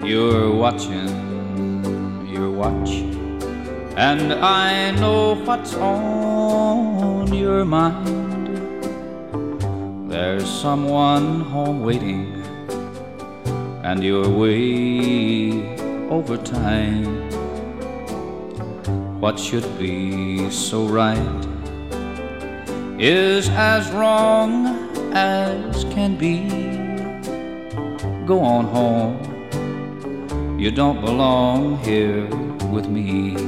You're watching your watch, and I know what's on your mind. There's someone home waiting, and you're way over time. What should be so right is as wrong as can be. Go on home, you don't belong here with me.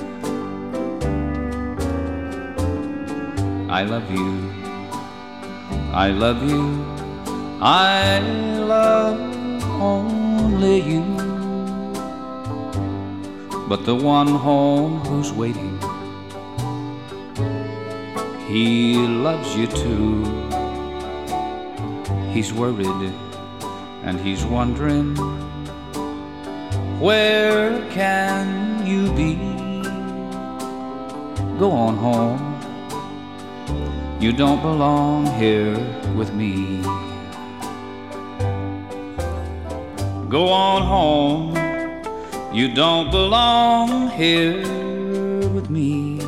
I love you, I love you, I love only you. But the one home who's waiting, he loves you too. He's worried and he's wondering, where can you be? Go on home, you don't belong here with me. Go on home, you don't belong here with me.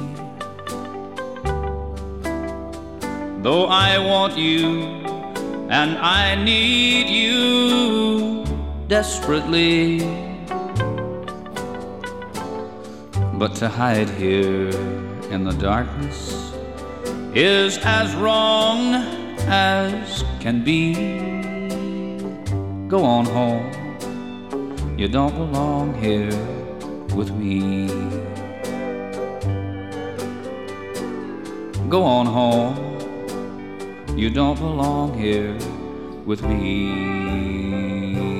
Though I want you and I need you desperately, but to hide here in the darkness is as wrong as can be. Go on home, you don't belong here with me. Go on home, you don't belong here with me.